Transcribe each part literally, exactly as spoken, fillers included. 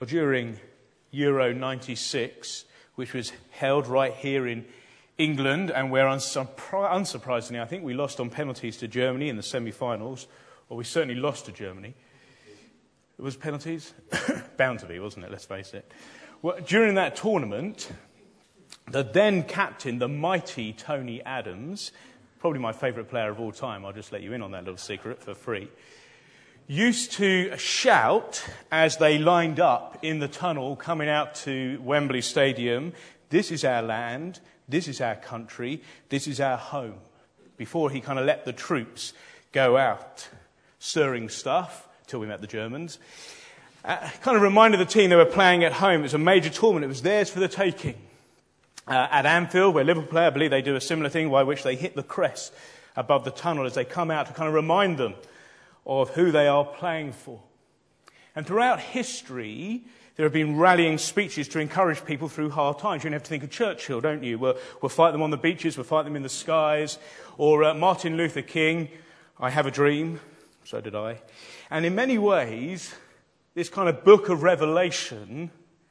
During Euro ninety-six, which was held right here in England, and where unsurprisingly I think we lost on penalties to Germany in the semi-finals, or we certainly lost to Germany. It was penalties? Bound to be, wasn't it? Let's face it. Well, during that tournament, the then captain, the mighty Tony Adams, probably my favourite player of all time, I'll just let you in on that little secret for free, used to shout as they lined up in the tunnel coming out to Wembley Stadium, "This is our land, this is our country, this is our home," before he kind of let the troops go out, stirring stuff, till we met the Germans. Uh, kind of reminded the team they were playing at home. It was a major tournament, it was theirs for the taking. Uh, at Anfield, where Liverpool play, I believe they do a similar thing by which they hit the crest above the tunnel as they come out to kind of remind them of who they are playing for. And throughout history, there have been rallying speeches to encourage people through hard times. You have to think of Churchill, don't you? We'll, we'll fight them on the beaches, we'll fight them in the skies. Or uh, Martin Luther King, "I have a dream." So did I. And in many ways, this kind of book of Revelation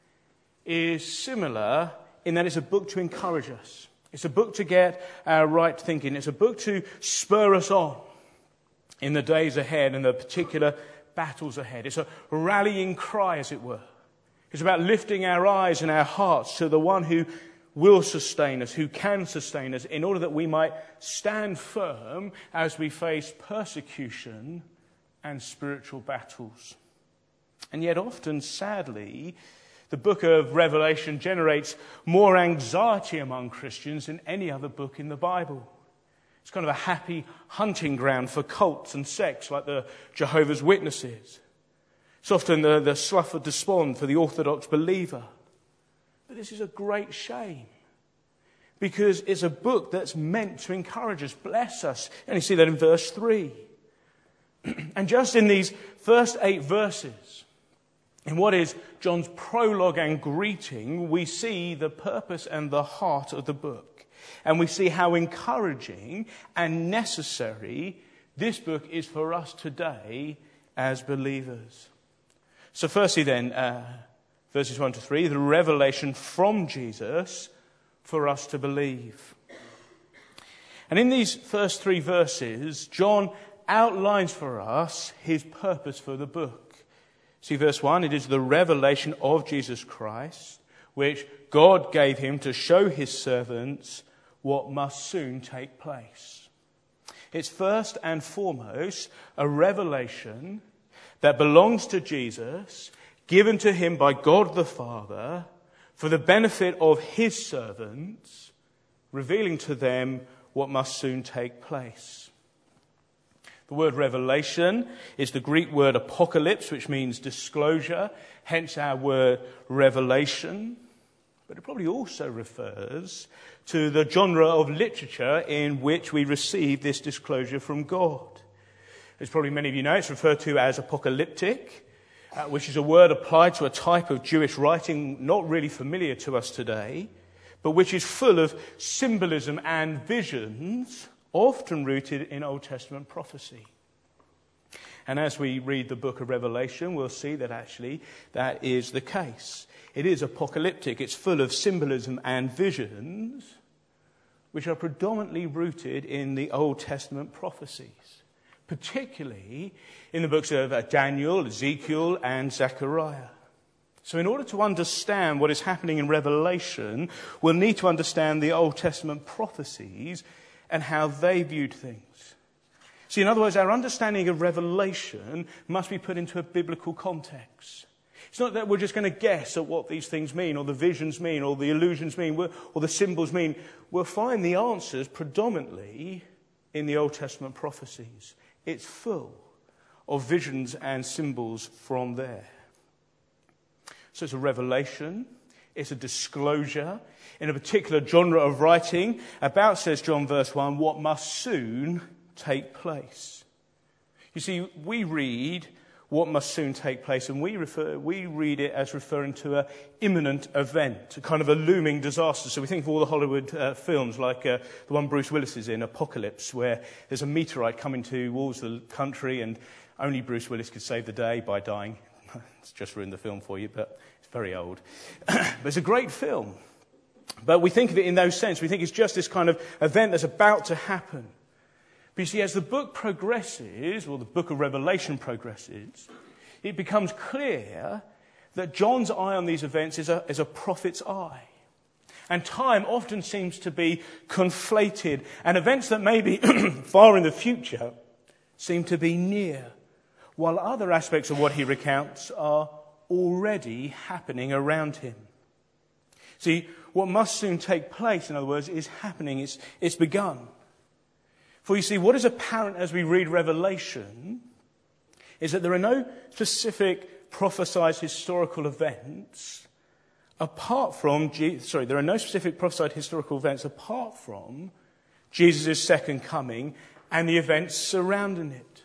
is similar in that it's a book to encourage us. It's a book to get our right thinking. It's a book to spur us on in the days ahead and the particular battles ahead. It's a rallying cry, as it were. It's about lifting our eyes and our hearts to the one who will sustain us, who can sustain us, in order that we might stand firm as we face persecution and spiritual battles. And yet often, sadly, the book of Revelation generates more anxiety among Christians than any other book in the Bible. It's kind of a happy hunting ground for cults and sects like the Jehovah's Witnesses. It's often the, the slough of despond for the Orthodox believer. But this is a great shame, because it's a book that's meant to encourage us, bless us. And you see that in verse three. And just in these first eight verses, in what is John's prologue and greeting, we see the purpose and the heart of the book. And we see how encouraging and necessary this book is for us today as believers. So firstly then, uh, verses one to three, the revelation from Jesus for us to believe. And in these first three verses, John outlines for us his purpose for the book. See verse one, it is the revelation of Jesus Christ, which God gave him to show his servants what must soon take place. It's first and foremost a revelation that belongs to Jesus, given to him by God the Father for the benefit of his servants, revealing to them what must soon take place. The word revelation is the Greek word apocalypse, which means disclosure, hence our word revelation. But it probably also refers to the genre of literature in which we receive this disclosure from God. As probably many of you know, it's referred to as apocalyptic, uh, which is a word applied to a type of Jewish writing not really familiar to us today, but which is full of symbolism and visions, often rooted in Old Testament prophecy. And as we read the book of Revelation, we'll see that actually that is the case. It is apocalyptic. It's full of symbolism and visions, which are predominantly rooted in the Old Testament prophecies, particularly in the books of Daniel, Ezekiel, and Zechariah. So in order to understand what is happening in Revelation, we'll need to understand the Old Testament prophecies and how they viewed things. See, in other words, our understanding of Revelation must be put into a biblical context. It's not that we're just going to guess at what these things mean, or the visions mean, or the illusions mean, or the symbols mean. We'll find the answers predominantly in the Old Testament prophecies. It's full of visions and symbols from there. So it's a revelation, it's a disclosure in a particular genre of writing about, says John verse one, what must soon take place. You see, we read what must soon take place, and we refer, we read it as referring to an imminent event, a kind of a looming disaster. So we think of all the Hollywood uh, films, like uh, the one Bruce Willis is in, Apocalypse, where there's a meteorite coming towards the country, and only Bruce Willis could save the day by dying It's just ruined the film for you, but it's very old. But it's a great film. But we think of it in those sense. We think it's just this kind of event that's about to happen. But you see, as the book progresses, or the book of Revelation progresses, it becomes clear that John's eye on these events is a, is a prophet's eye. And time often seems to be conflated, and events that may be far in the future seem to be near, while other aspects of what he recounts are already happening around him. See, what must soon take place, in other words, is happening. It's, it's begun. For you see, what is apparent as we read Revelation is that there are no specific prophesied historical events apart from, Je- sorry, there are no specific prophesied historical events apart from Jesus' second coming and the events surrounding it.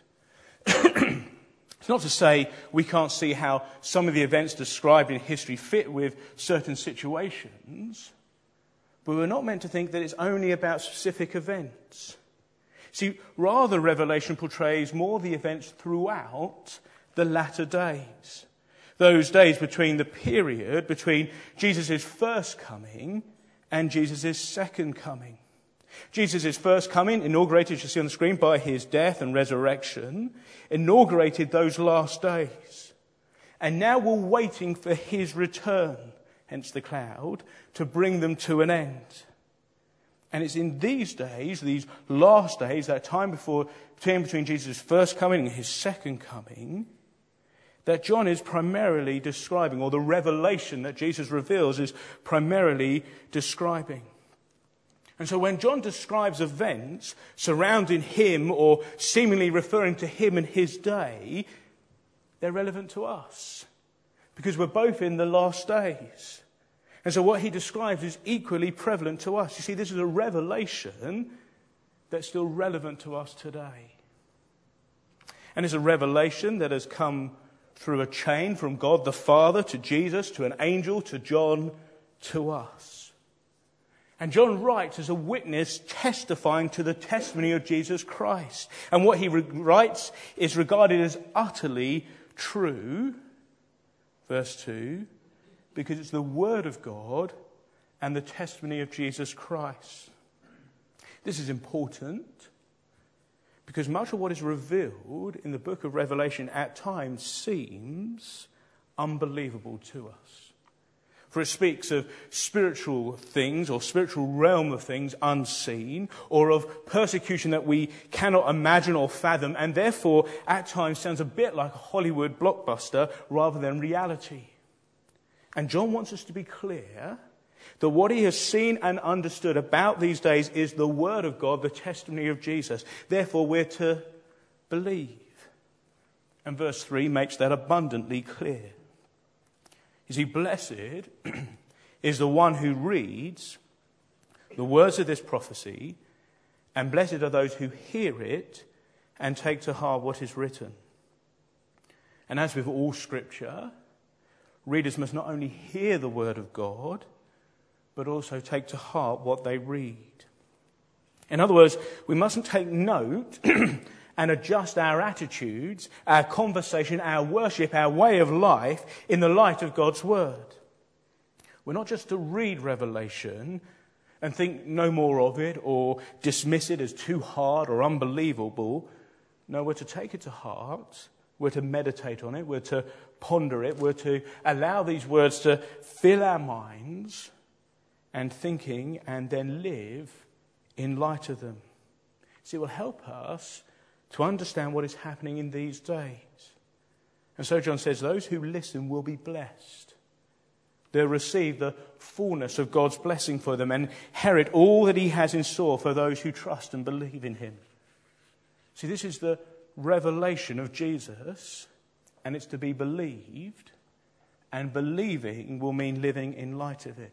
It's not to say we can't see how some of the events described in history fit with certain situations, but we're not meant to think that it's only about specific events. See, rather, Revelation portrays more the events throughout the latter days. Those days between the period between Jesus' first coming and Jesus' second coming. Jesus' first coming, inaugurated, as you see on the screen, by his death and resurrection, inaugurated those last days. And now we're waiting for his return, hence the cloud, to bring them to an end. And it's in these days, these last days, that time before, time between Jesus' first coming and his second coming, that John is primarily describing, or the revelation that Jesus reveals is primarily describing. And so when John describes events surrounding him or seemingly referring to him and his day, they're relevant to us because we're both in the last days. And so what he describes is equally prevalent to us. You see, this is a revelation that's still relevant to us today. And it's a revelation that has come through a chain from God the Father to Jesus, to an angel, to John, to us. And John writes as a witness testifying to the testimony of Jesus Christ. And what he re- writes is regarded as utterly true, verse two, because it's the word of God and the testimony of Jesus Christ. This is important because much of what is revealed in the book of Revelation at times seems unbelievable to us. For it speaks of spiritual things or spiritual realm of things unseen, or of persecution that we cannot imagine or fathom, and therefore at times sounds a bit like a Hollywood blockbuster rather than reality. And John wants us to be clear that what he has seen and understood about these days is the word of God, the testimony of Jesus. Therefore, we're to believe. And verse three makes that abundantly clear. You see, blessed is the one who reads the words of this prophecy, and blessed are those who hear it and take to heart what is written. And as with all Scripture, readers must not only hear the word of God, but also take to heart what they read. In other words, we mustn't take note and adjust our attitudes, our conversation, our worship, our way of life in the light of God's word. We're not just to read Revelation and think no more of it or dismiss it as too hard or unbelievable. No, we're to take it to heart. We're to meditate on it. We're to ponder it. We're to allow these words to fill our minds and thinking, and then live in light of them. See, it will help us to understand what is happening in these days. And so John says, those who listen will be blessed. They'll receive the fullness of God's blessing for them and inherit all that he has in store for those who trust and believe in him. See, this is the revelation of Jesus, and it's to be believed, and believing will mean living in light of it.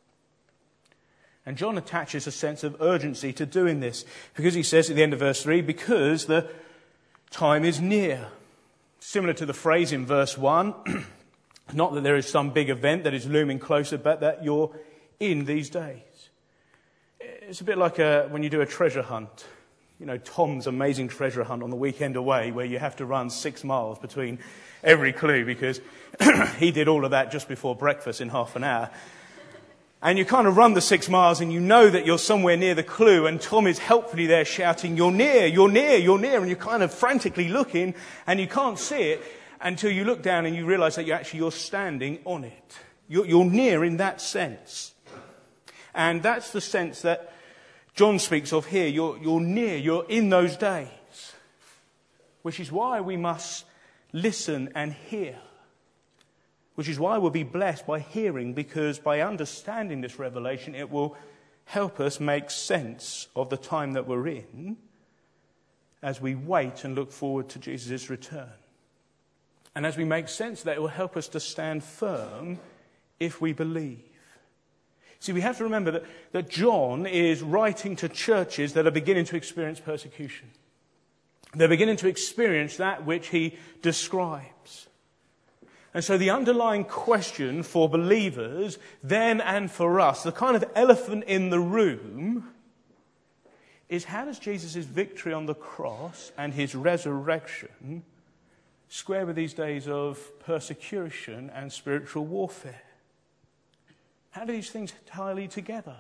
And John attaches a sense of urgency to doing this, because he says at the end of verse three, because the time is near. Similar to the phrase in verse one, not that there is some big event that is looming closer, but that you're in these days. It's a bit like a, when you do a treasure hunt. You know, Tom's Amazing Treasure Hunt on the weekend away, where you have to run six miles between every clue because he did all of that just before breakfast in half an hour. And you kind of run the six miles and you know that you're somewhere near the clue, and Tom is helpfully there shouting, "You're near, you're near, you're near," and you're kind of frantically looking and you can't see it until you look down and you realise that you're actually you're standing on it. You're, you're near in that sense. And that's the sense that John speaks of here. You're, you're near, you're in those days. Which is why we must listen and hear. Which is why we'll be blessed by hearing, because by understanding this revelation, it will help us make sense of the time that we're in as we wait and look forward to Jesus' return. And as we make sense of that, it will help us to stand firm if we believe. See, we have to remember that, that John is writing to churches that are beginning to experience persecution. They're beginning to experience that which he describes. And so the underlying question for believers then and for us, the kind of elephant in the room, is how does Jesus' victory on the cross and his resurrection square with these days of persecution and spiritual warfare? How do these things tie together?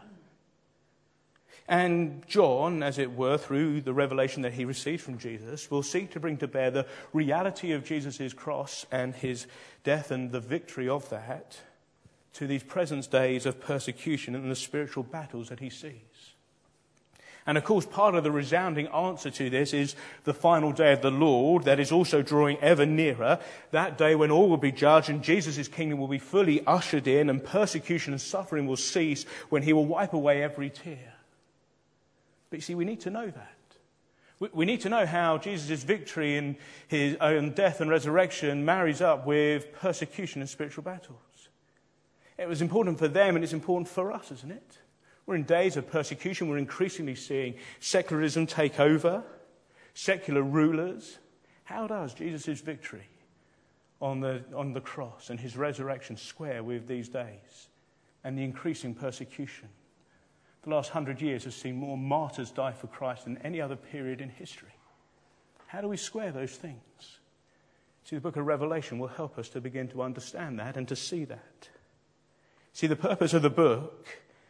And John, as it were, through the revelation that he received from Jesus, will seek to bring to bear the reality of Jesus' cross and his death and the victory of that to these present days of persecution and the spiritual battles that he sees. And of course, part of the resounding answer to this is the final day of the Lord that is also drawing ever nearer. That day when all will be judged and Jesus' kingdom will be fully ushered in and persecution and suffering will cease, when he will wipe away every tear. But you see, we need to know that. We, we need to know how Jesus' victory in his own death and resurrection marries up with persecution and spiritual battles. It was important for them and it's important for us, isn't it? We're in days of persecution. We're increasingly seeing secularism take over, secular rulers. How does Jesus' victory on the, on the cross and his resurrection square with these days and the increasing persecution? The last hundred years has seen more martyrs die for Christ than any other period in history. How do we square those things? See, the book of Revelation will help us to begin to understand that and to see that. See, the purpose of the book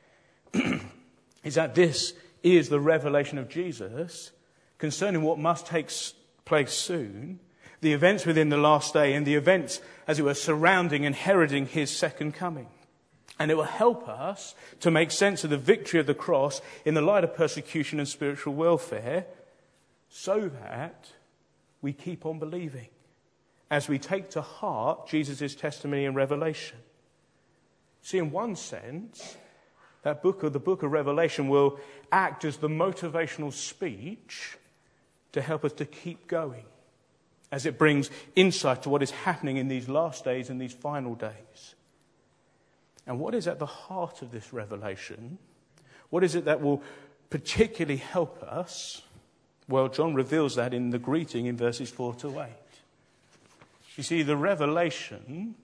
is that this is the revelation of Jesus concerning what must take place soon, the events within the last day and the events, as it were, surrounding and heralding his second coming. And it will help us to make sense of the victory of the cross in the light of persecution and spiritual welfare, so that we keep on believing as we take to heart Jesus' testimony and revelation. See, in one sense, that book of the book of Revelation will act as the motivational speech to help us to keep going as it brings insight to what is happening in these last days and these final days. And what is at the heart of this revelation? What is it that will particularly help us? Well, John reveals that in the greeting in verses four to eight. You see, the revelation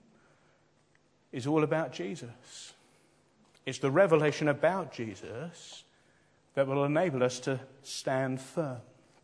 is all about Jesus. It's the revelation about Jesus that will enable us to stand firm.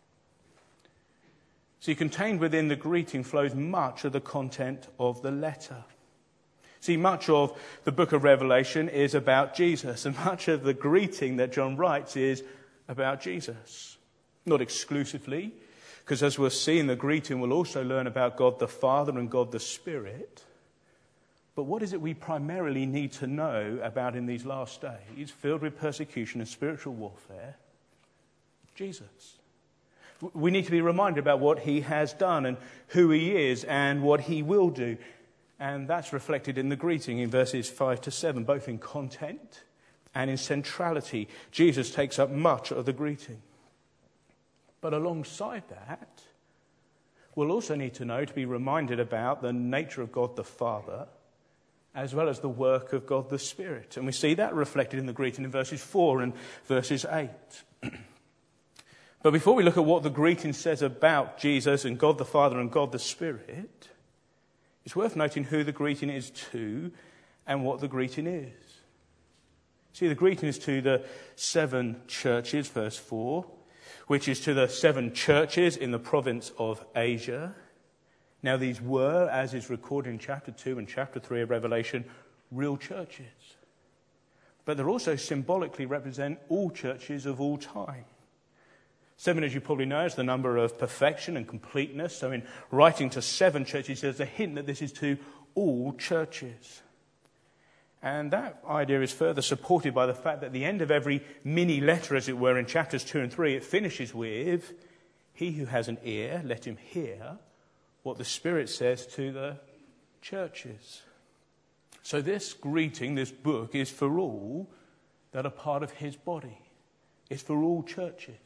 See, contained within the greeting flows much of the content of the letter. See, much of the book of Revelation is about Jesus, and much of the greeting that John writes is about Jesus. Not exclusively, because as we'll see in the greeting, we'll also learn about God the Father and God the Spirit. But what is it we primarily need to know about in these last days, filled with persecution and spiritual warfare? Jesus. We need to be reminded about what he has done and who he is and what he will do. And that's reflected in the greeting in verses five to seven, both in content and in centrality. Jesus takes up much of the greeting. But alongside that, we'll also need to know, to be reminded about the nature of God the Father, as well as the work of God the Spirit. And we see that reflected in the greeting in verses four and verses eight. But before we look at what the greeting says about Jesus and God the Father and God the Spirit, it's worth noting who the greeting is to and what the greeting is. See, the greeting is to the seven churches, verse four. which is to the seven churches in the province of Asia. Now these were, as is recorded in chapter two and chapter three of Revelation, real churches. But they also symbolically represent all churches of all time. Seven, as you probably know, is the number of perfection and completeness. So in writing to seven churches, there's a hint that this is to all churches. And that idea is further supported by the fact that at the end of every mini letter, as it were, in chapters two and three, it finishes with, "He who has an ear, let him hear what the Spirit says to the churches." So this greeting, this book, is for all that are part of his body. It's for all churches.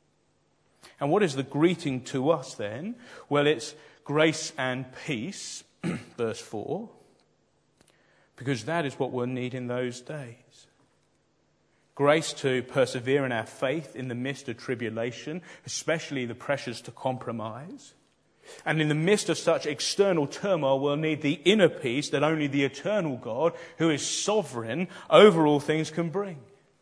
And what is the greeting to us then? Well, it's grace and peace, verse four, because that is what we'll need in those days. Grace to persevere in our faith in the midst of tribulation, especially the pressures to compromise. And in the midst of such external turmoil, we'll need the inner peace that only the eternal God, who is sovereign over all things, can bring.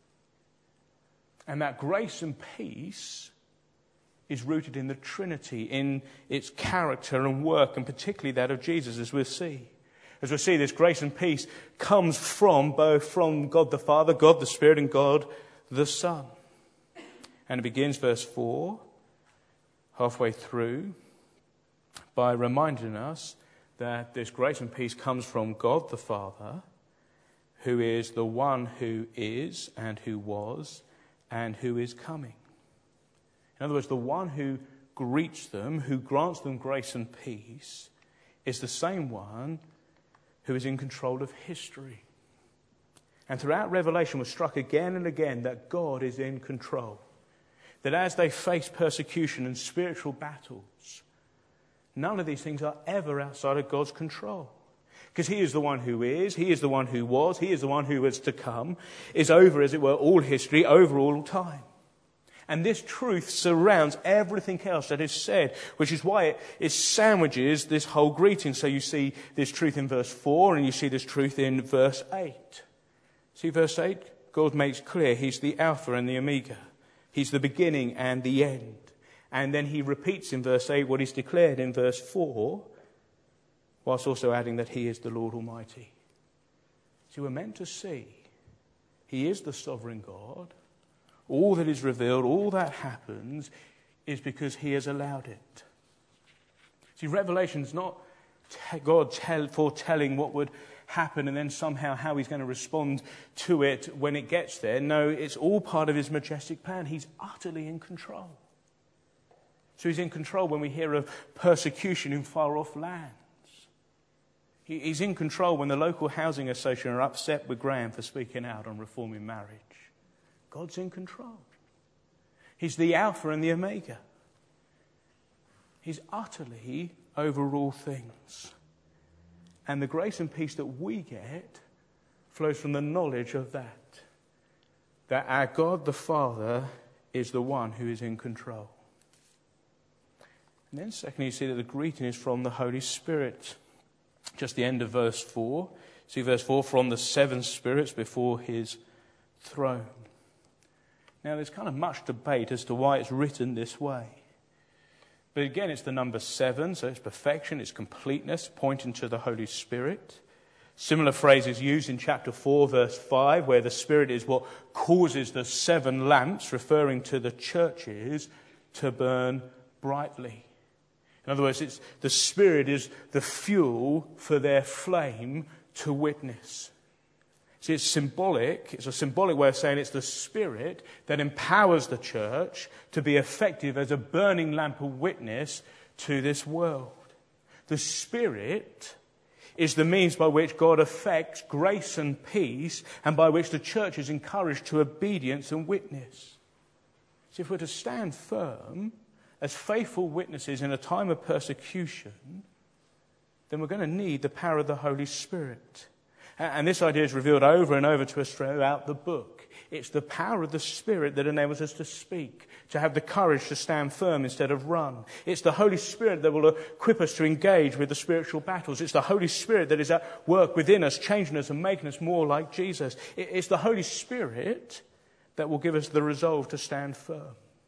And that grace and peace is rooted in the Trinity, in its character and work, and particularly that of Jesus, as we'll see. As we'll see, this grace and peace comes from both from God the Father, God the Spirit, and God the Son. And it begins, verse four, halfway through, by reminding us that this grace and peace comes from God the Father, who is the one who is and who was and who is coming. In other words, the one who greets them, who grants them grace and peace, is the same one who is in control of history. And throughout Revelation, we're struck again and again that God is in control. That as they face persecution and spiritual battles, none of these things are ever outside of God's control. Because he is the one who is, he is the one who was, he is the one who is to come, is over, as it were, all history, over all time. And this truth surrounds everything else that is said, which is why it, it sandwiches this whole greeting. So you see this truth in verse four and you see this truth in verse eight. See verse eight? God makes clear he's the Alpha and the Omega. He's the beginning and the end. And then he repeats in verse eight what he's declared in verse four, whilst also adding that he is the Lord Almighty. So we're meant to see he is the sovereign God. All that is revealed, all that happens, is because he has allowed it. See, Revelation is not God tell, foretelling what would happen and then somehow how he's going to respond to it when it gets there. No, it's all part of his majestic plan. He's utterly in control. So he's in control when we hear of persecution in far-off lands. He, he's in control when the local housing association are upset with Graham for speaking out on reforming marriage. God's in control. He's the Alpha and the Omega. He's utterly over all things. And the grace and peace that we get flows from the knowledge of that. That our God the Father is the one who is in control. And then secondly, you see that the greeting is from the Holy Spirit. Just the end of verse four. See verse four, from the seven spirits before his throne. Now, there's kind of much debate as to why it's written this way. But again, it's the number seven, so it's perfection, it's completeness, pointing to the Holy Spirit. Similar phrase is used in chapter four, verse five, where the Spirit is what causes the seven lamps, referring to the churches, to burn brightly. In other words, it's the Spirit is the fuel for their flame to witness. See, it's symbolic. It's a symbolic way of saying it's the Spirit that empowers the church to be effective as a burning lamp of witness to this world. The Spirit is the means by which God effects grace and peace and by which the church is encouraged to obedience and witness. So if we're to stand firm as faithful witnesses in a time of persecution, then we're going to need the power of the Holy Spirit. And this idea is revealed over and over to us throughout the book. It's the power of the Spirit that enables us to speak, to have the courage to stand firm instead of run. It's the Holy Spirit that will equip us to engage with the spiritual battles. It's the Holy Spirit that is at work within us, changing us and making us more like Jesus. It's the Holy Spirit that will give us the resolve to stand firm.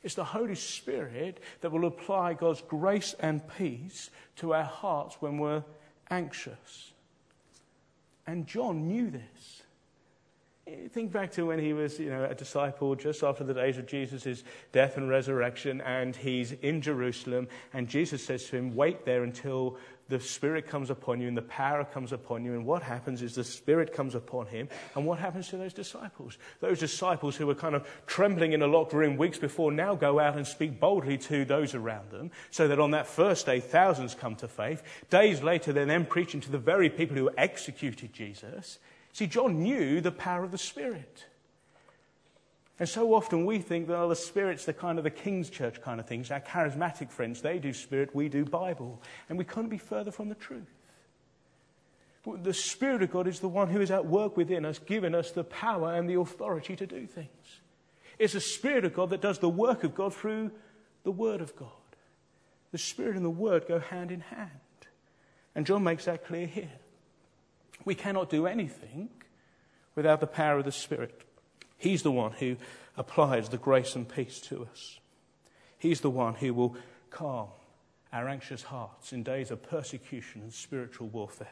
It's the Holy Spirit that will apply God's grace and peace to our hearts when we're anxious. And John knew this. Think back to when he was, you know, a disciple just after the days of Jesus' death and resurrection, and he's in Jerusalem, and Jesus says to him, wait there until the Spirit comes upon you and the power comes upon you. And what happens is the Spirit comes upon him. And what happens to those disciples? Those disciples who were kind of trembling in a locked room weeks before now go out and speak boldly to those around them, so that on that first day, thousands come to faith. Days later, they're then preaching to the very people who executed Jesus. See, John knew the power of the Spirit. And so often we think that, oh, the Spirit's the kind of the King's Church kind of things. Our charismatic friends, they do Spirit, we do Bible. And we couldn't be further from the truth. The Spirit of God is the one who is at work within us, giving us the power and the authority to do things. It's the Spirit of God that does the work of God through the Word of God. The Spirit and the Word go hand in hand. And John makes that clear here. We cannot do anything without the power of the Spirit. He's the one who applies the grace and peace to us. He's the one who will calm our anxious hearts in days of persecution and spiritual warfare.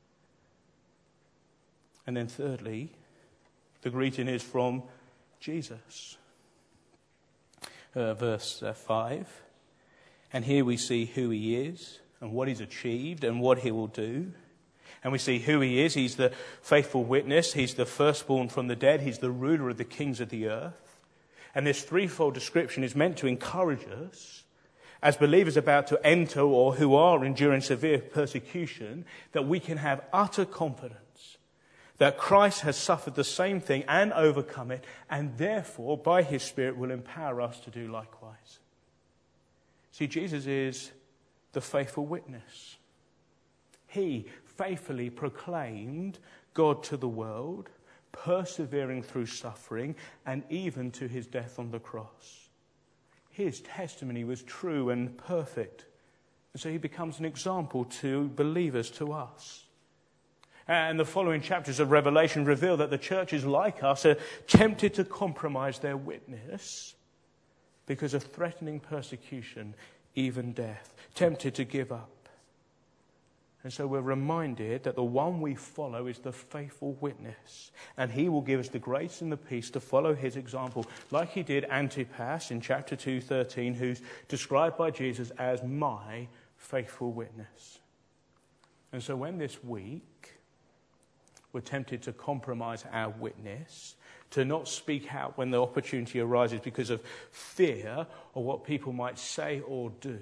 And then thirdly, the greeting is from Jesus. Uh, verse uh, five. And here we see who he is and what he's achieved and what he will do. And we see who he is. He's the faithful witness. He's the firstborn from the dead. He's the ruler of the kings of the earth. And this threefold description is meant to encourage us, as believers about to enter or who are enduring severe persecution, that we can have utter confidence that Christ has suffered the same thing and overcome it, and therefore, by his Spirit, will empower us to do likewise. See, Jesus is the faithful witness. He faithfully proclaimed God to the world, persevering through suffering and even to his death on the cross. His testimony was true and perfect, and so he becomes an example to believers, to us. And the following chapters of Revelation reveal that the churches like us are tempted to compromise their witness because of threatening persecution, even death, tempted to give up. And so we're reminded that the one we follow is the faithful witness. And he will give us the grace and the peace to follow his example, like he did Antipas in chapter two thirteen, who's described by Jesus as my faithful witness. And so when this week we're tempted to compromise our witness, to not speak out when the opportunity arises because of fear or what people might say or do,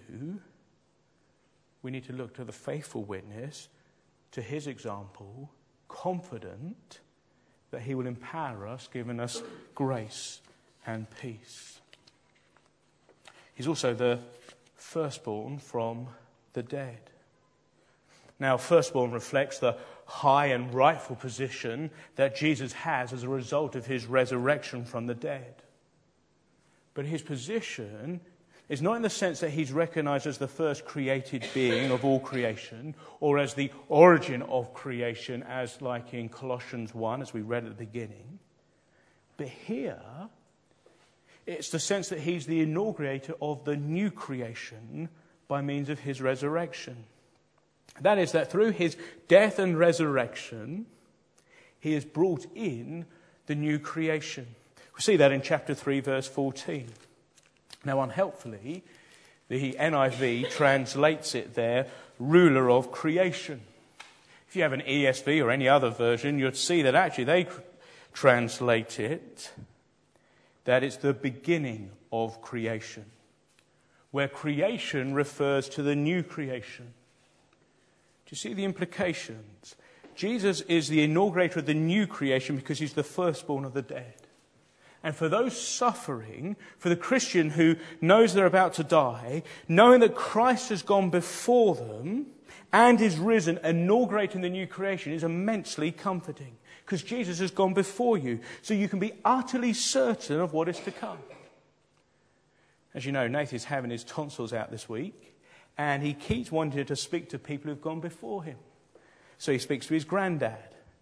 we need to look to the faithful witness, to his example, confident that he will empower us, giving us grace and peace. He's also the firstborn from the dead. Now, firstborn reflects the high and rightful position that Jesus has as a result of his resurrection from the dead. But his position is not in the sense that he's recognized as the first created being of all creation, or as the origin of creation, as like in Colossians one, as we read at the beginning. But here, it's the sense that he's the inaugurator of the new creation by means of his resurrection. That is, that through his death and resurrection, he has brought in the new creation. We see that in chapter three, verse fourteen. Now, unhelpfully, the N I V translates it there, ruler of creation. If you have an E S V or any other version, you'd see that actually they translate it, that it's the beginning of creation, where creation refers to the new creation. Do you see the implications? Jesus is the inaugurator of the new creation because he's the firstborn of the dead. And for those suffering, for the Christian who knows they're about to die, knowing that Christ has gone before them and is risen, inaugurating the new creation, is immensely comforting. Because Jesus has gone before you, so you can be utterly certain of what is to come. As you know, Nathan's having his tonsils out this week, and he keeps wanting to speak to people who've gone before him. So he speaks to his granddad,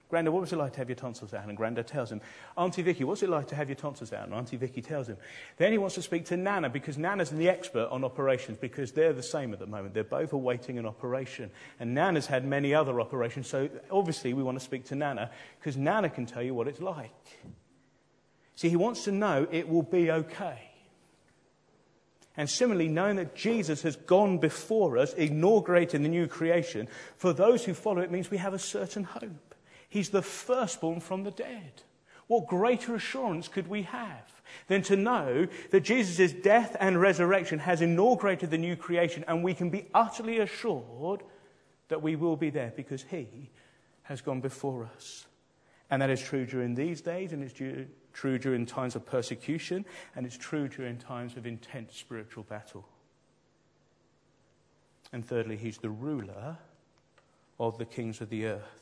Grandad, what was it like to have your tonsils out? And Grandad tells him. Auntie Vicky, what's it like to have your tonsils out? And Auntie Vicky tells him. Then he wants to speak to Nana, because Nana's the expert on operations, because they're the same at the moment. They're both awaiting an operation. And Nana's had many other operations, so obviously we want to speak to Nana, because Nana can tell you what it's like. See, he wants to know it will be okay. And similarly, knowing that Jesus has gone before us, inaugurating the new creation, for those who follow it means we have a certain hope. He's the firstborn from the dead. What greater assurance could we have than to know that Jesus' death and resurrection has inaugurated the new creation, and we can be utterly assured that we will be there because he has gone before us. And that is true during these days, and it's due, true during times of persecution, and it's true during times of intense spiritual battle. And thirdly, he's the ruler of the kings of the earth.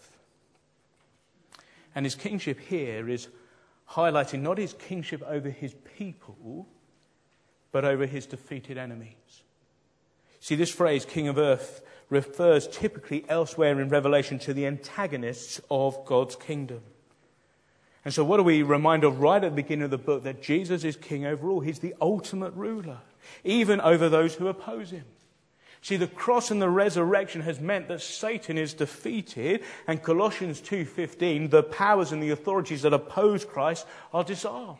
And his kingship here is highlighting not his kingship over his people, but over his defeated enemies. See, this phrase, King of Earth, refers typically elsewhere in Revelation to the antagonists of God's kingdom. And so what are we reminded of right at the beginning of the book? That Jesus is king over all. He's the ultimate ruler, even over those who oppose him. See, the cross and the resurrection has meant that Satan is defeated, and Colossians two fifteen, the powers and the authorities that oppose Christ are disarmed.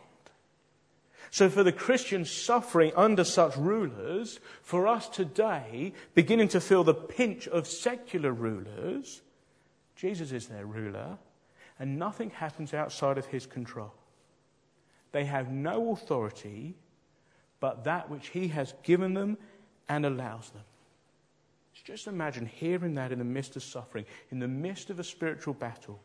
So for the Christians suffering under such rulers, for us today, beginning to feel the pinch of secular rulers, Jesus is their ruler, and nothing happens outside of his control. They have no authority but that which he has given them and allows them. Just imagine hearing that in the midst of suffering, in the midst of a spiritual battle.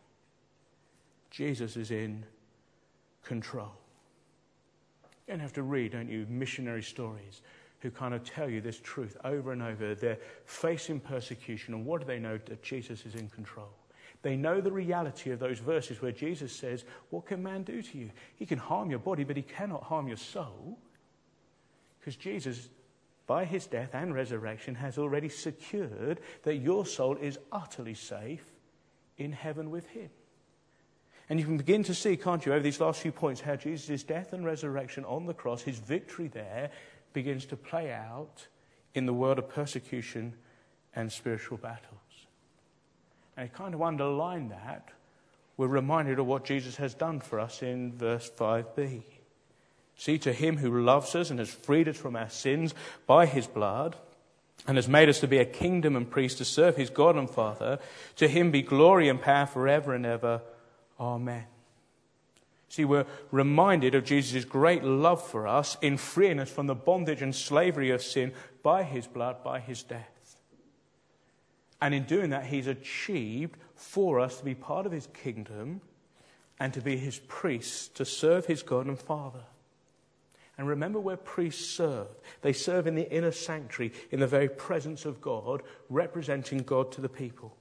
Jesus is in control. You don't have to read, don't you, missionary stories who kind of tell you this truth over and over. They're facing persecution, and what do they know? That Jesus is in control. They know the reality of those verses where Jesus says, what can man do to you? He can harm your body, but he cannot harm your soul. Because Jesus, by his death and resurrection, has already secured that your soul is utterly safe in heaven with him. And you can begin to see, can't you, over these last few points, how Jesus' death and resurrection on the cross, his victory there, begins to play out in the world of persecution and spiritual battles. And it kind of underlined that, we're reminded of what Jesus has done for us in verse five b. See, to him who loves us and has freed us from our sins by his blood and has made us to be a kingdom and priests to serve his God and Father, to him be glory and power forever and ever. Amen. See, we're reminded of Jesus' great love for us in freeing us from the bondage and slavery of sin by his blood, by his death. And in doing that, he's achieved for us to be part of his kingdom and to be his priests, to serve his God and Father. And remember where priests serve. They serve in the inner sanctuary, in the very presence of God, representing God to the people.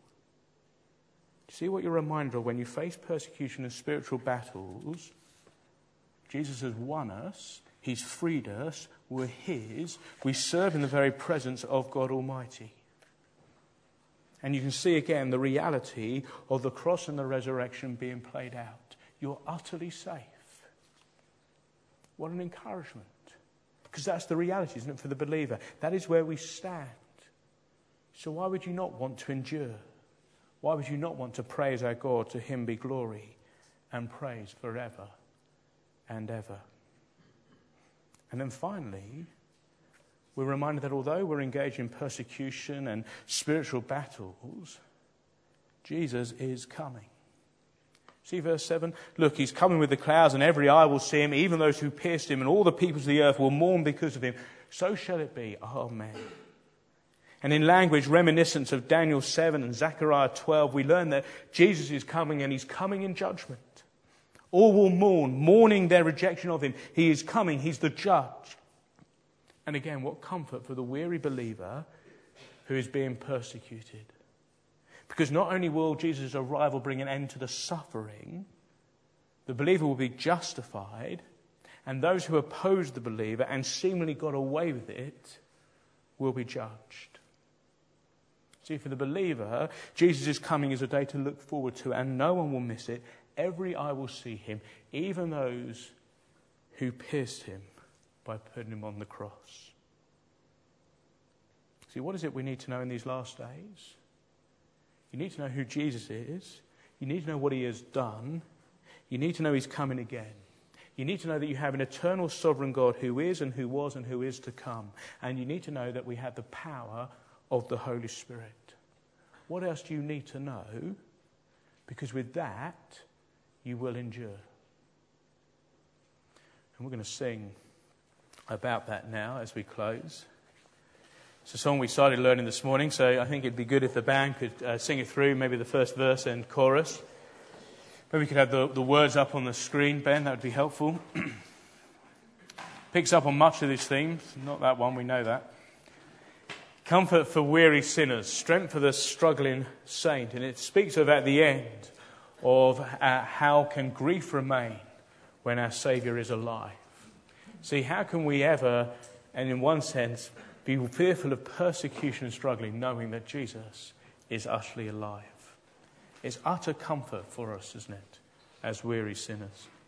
See what you're reminded of when you face persecution and spiritual battles? Jesus has won us. He's freed us. We're his. We serve in the very presence of God Almighty. And you can see again the reality of the cross and the resurrection being played out. You're utterly safe. What an encouragement. Because that's the reality, isn't it, for the believer? That is where we stand. So why would you not want to endure? Why would you not want to praise our God? To him be glory and praise forever and ever. And then finally, we're reminded that although we're engaged in persecution and spiritual battles, Jesus is coming. See verse seven? Look, he's coming with the clouds, and every eye will see him, even those who pierced him, and all the peoples of the earth will mourn because of him. So shall it be. Amen. And in language reminiscent of Daniel seven and Zechariah twelve, we learn that Jesus is coming, and he's coming in judgment. All will mourn, mourning their rejection of him. He is coming. He's the judge. And again, what comfort for the weary believer who is being persecuted. Because not only will Jesus' arrival bring an end to the suffering, the believer will be justified, and those who opposed the believer and seemingly got away with it will be judged. See, for the believer, Jesus' coming is a day to look forward to, and no one will miss it. Every eye will see him, even those who pierced him by putting him on the cross. See, what is it we need to know in these last days? You need to know who Jesus is. You need to know what he has done. You need to know he's coming again. You need to know that you have an eternal sovereign God who is and who was and who is to come. And you need to know that we have the power of the Holy Spirit. What else do you need to know? Because with that, you will endure. And we're going to sing about that now as we close. It's a song we started learning this morning, so I think it'd be good if the band could uh, sing it through, maybe the first verse and chorus. Maybe we could have the, the words up on the screen, Ben, that would be helpful. Picks up on much of these themes, not that one, we know that. Comfort for weary sinners, strength for the struggling saint. And it speaks of at the end of uh, how can grief remain when our Saviour is alive. See, how can we ever, and in one sense, be fearful of persecution and struggling, knowing that Jesus is utterly alive? It's utter comfort for us, isn't it, as weary sinners.